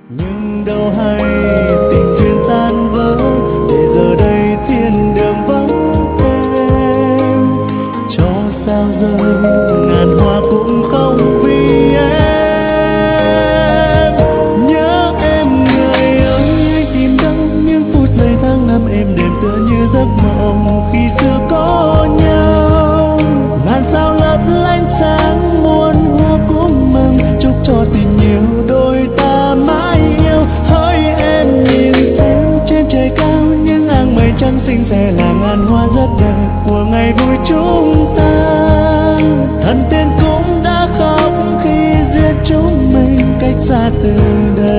Nhưng đâu hay tình duyên tan vỡ, để giờ đây thiên đường vắng em. Cho sao rơi ngàn hoa cũng không vì em. Nhớ em người ơi, anh tìm đâu những phút giây tháng năm êm đềm tựa như giấc mộng khi xưa có nhau. Ngàn sao lấp lánh sáng muôn hoa cũng mừng, chúc cho tình yêu đôi ta mãi yêu. Hỡi em nhìn xem trên trời cao những áng mây trắng xinh sẽ là ngàn hoa rất đẹp của ngày vui chúng ta. Thần tiên cũng đã khóc khi duyên chúng mình cách xa từ đời.